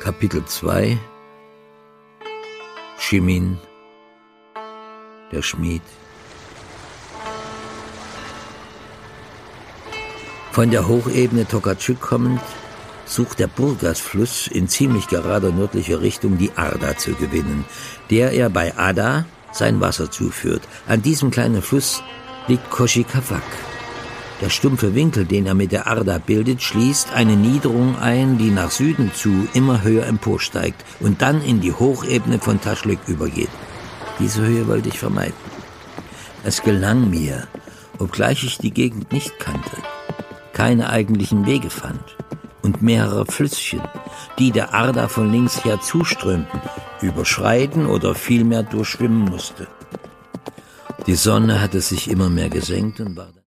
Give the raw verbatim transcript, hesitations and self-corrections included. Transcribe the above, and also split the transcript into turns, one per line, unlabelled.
Kapitel zwei Shimin, der Schmied. Von der Hochebene Tokatschuk kommend, sucht der Burgas-Fluss in ziemlich gerader nördlicher Richtung die Arda zu gewinnen, der er bei Ada sein Wasser zuführt. An diesem kleinen Fluss liegt Koshikavak. Der stumpfe Winkel, den er mit der Arda bildet, schließt eine Niederung ein, die nach Süden zu immer höher emporsteigt und dann in die Hochebene von Taschlik übergeht. Diese Höhe wollte ich vermeiden. Es gelang mir, obgleich ich die Gegend nicht kannte, keine eigentlichen Wege fand und mehrere Flüsschen, die der Arda von links her zuströmten, überschreiten oder vielmehr durchschwimmen musste. Die Sonne hatte sich immer mehr gesenkt und war